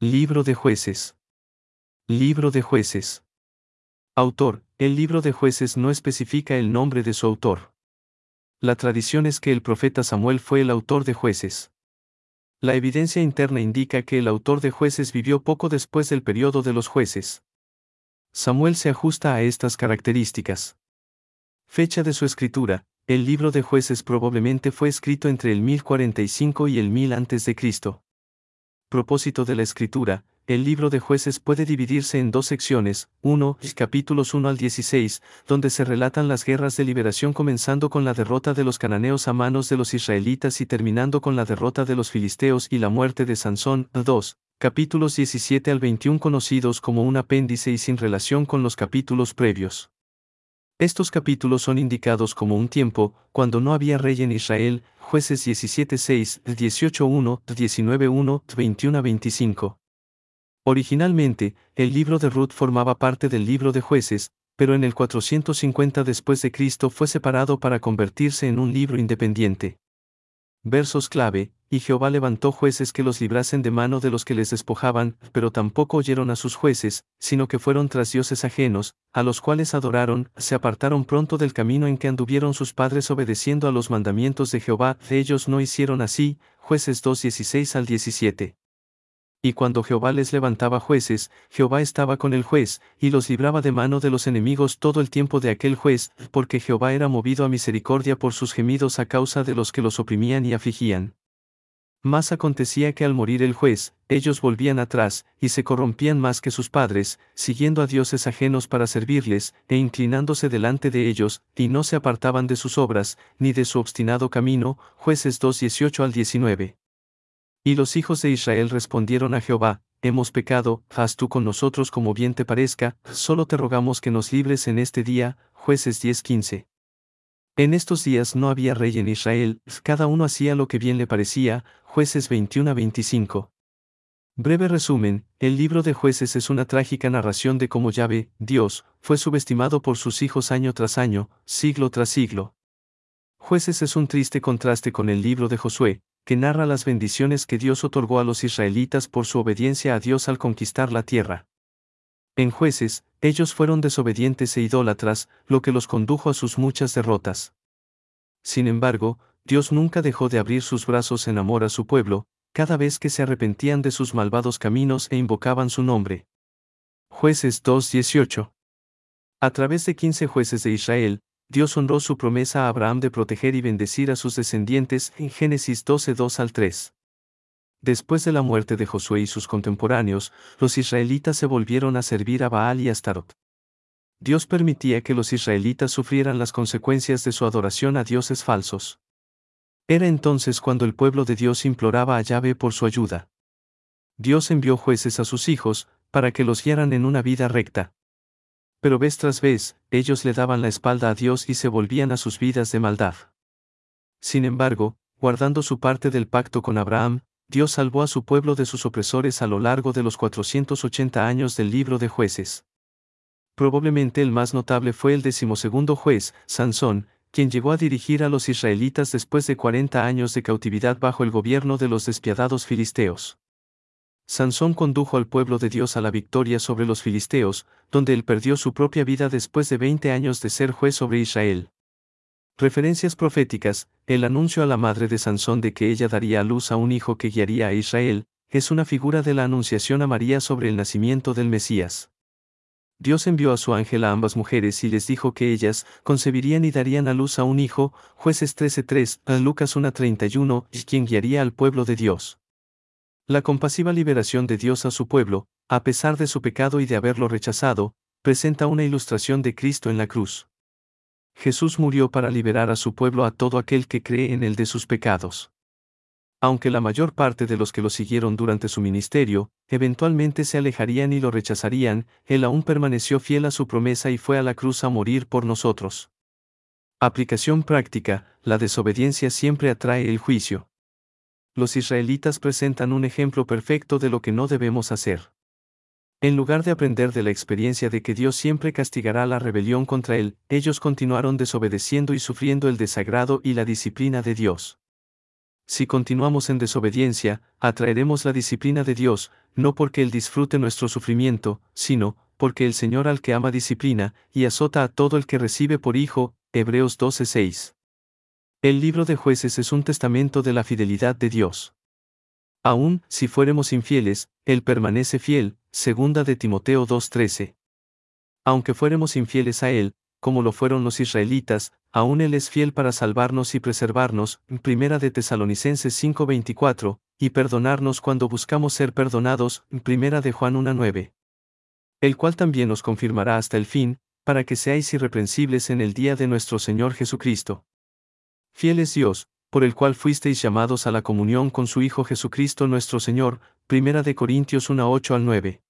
Libro de Jueces. Libro de Jueces. Autor: el libro de Jueces no especifica el nombre de su autor. La tradición es que el profeta Samuel fue el autor de Jueces. La evidencia interna indica que el autor de Jueces vivió poco después del periodo de los jueces. Samuel se ajusta a estas características. Fecha de su escritura: el libro de Jueces probablemente fue escrito entre el 1045 y el 1000 a.C. Propósito de la escritura: el libro de Jueces puede dividirse en dos secciones, 1, capítulos 1 al 16, donde se relatan las guerras de liberación comenzando con la derrota de los cananeos a manos de los israelitas y terminando con la derrota de los filisteos y la muerte de Sansón, 2, capítulos 17 al 21 conocidos como un apéndice y sin relación con los capítulos previos. Estos capítulos son indicados como un tiempo, cuando no había rey en Israel, Jueces 17:6, 18:1, 19:1, 21-25. Originalmente, el libro de Ruth formaba parte del libro de Jueces, pero en el 450 después de Cristo fue separado para convertirse en un libro independiente. Versos clave: y Jehová levantó jueces que los librasen de mano de los que les despojaban, pero tampoco oyeron a sus jueces, sino que fueron tras dioses ajenos, a los cuales adoraron, se apartaron pronto del camino en que anduvieron sus padres obedeciendo a los mandamientos de Jehová, ellos no hicieron así. Jueces 2:16 al 17. Y cuando Jehová les levantaba jueces, Jehová estaba con el juez, y los libraba de mano de los enemigos todo el tiempo de aquel juez, porque Jehová era movido a misericordia por sus gemidos a causa de los que los oprimían y afligían. Mas acontecía que al morir el juez, ellos volvían atrás, y se corrompían más que sus padres, siguiendo a dioses ajenos para servirles, e inclinándose delante de ellos, y no se apartaban de sus obras, ni de su obstinado camino. Jueces 2:18 al 19. Y los hijos de Israel respondieron a Jehová: hemos pecado, haz tú con nosotros como bien te parezca, solo te rogamos que nos libres en este día. Jueces 10:15. En estos días no había rey en Israel, cada uno hacía lo que bien le parecía. Jueces 21-25. Breve resumen: el libro de Jueces es una trágica narración de cómo Yahvé, Dios, fue subestimado por sus hijos año tras año, siglo tras siglo. Jueces es un triste contraste con el libro de Josué, que narra las bendiciones que Dios otorgó a los israelitas por su obediencia a Dios al conquistar la tierra. En Jueces, ellos fueron desobedientes e idólatras, lo que los condujo a sus muchas derrotas. Sin embargo, Dios nunca dejó de abrir sus brazos en amor a su pueblo, cada vez que se arrepentían de sus malvados caminos e invocaban su nombre. Jueces 2:18. A través de 15 jueces de Israel, Dios honró su promesa a Abraham de proteger y bendecir a sus descendientes en Génesis 12:2 al 3. Después de la muerte de Josué y sus contemporáneos, los israelitas se volvieron a servir a Baal y Astarot. Dios permitía que los israelitas sufrieran las consecuencias de su adoración a dioses falsos. Era entonces cuando el pueblo de Dios imploraba a Yahvé por su ayuda. Dios envió jueces a sus hijos, para que los guiaran en una vida recta. Pero vez tras vez, ellos le daban la espalda a Dios y se volvían a sus vidas de maldad. Sin embargo, guardando su parte del pacto con Abraham, Dios salvó a su pueblo de sus opresores a lo largo de los 480 años del libro de Jueces. Probablemente el más notable fue el 12º juez, Sansón, quien llegó a dirigir a los israelitas después de 40 años de cautividad bajo el gobierno de los despiadados filisteos. Sansón condujo al pueblo de Dios a la victoria sobre los filisteos, donde él perdió su propia vida después de 20 años de ser juez sobre Israel. Referencias proféticas: el anuncio a la madre de Sansón de que ella daría a luz a un hijo que guiaría a Israel, es una figura de la anunciación a María sobre el nacimiento del Mesías. Dios envió a su ángel a ambas mujeres y les dijo que ellas concebirían y darían a luz a un hijo. Jueces 13:3, Lucas 1:31, y quien guiaría al pueblo de Dios. La compasiva liberación de Dios a su pueblo, a pesar de su pecado y de haberlo rechazado, presenta una ilustración de Cristo en la cruz. Jesús murió para liberar a su pueblo a todo aquel que cree en él de sus pecados. Aunque la mayor parte de los que lo siguieron durante su ministerio, eventualmente se alejarían y lo rechazarían, él aún permaneció fiel a su promesa y fue a la cruz a morir por nosotros. Aplicación práctica: la desobediencia siempre atrae el juicio. Los israelitas presentan un ejemplo perfecto de lo que no debemos hacer. En lugar de aprender de la experiencia de que Dios siempre castigará la rebelión contra él, ellos continuaron desobedeciendo y sufriendo el desagrado y la disciplina de Dios. si continuamos en desobediencia, atraeremos la disciplina de Dios, no porque Él disfrute nuestro sufrimiento, sino, porque el Señor al que ama disciplina, y azota a todo el que recibe por hijo. Hebreos 12:6. El libro de Jueces es un testamento de la fidelidad de Dios. Aun si fuéramos infieles, Él permanece fiel. Segunda de Timoteo 2:13. Aunque fuéramos infieles a Él, como lo fueron los israelitas, aún Él es fiel para salvarnos y preservarnos. Primera de Tesalonicenses 5:24, y perdonarnos cuando buscamos ser perdonados. Primera de Juan 1:9. El cual también os confirmará hasta el fin, para que seáis irreprensibles en el día de nuestro Señor Jesucristo. Fiel es Dios, por el cual fuisteis llamados a la comunión con su Hijo Jesucristo nuestro Señor. Primera de Corintios 1:8-9.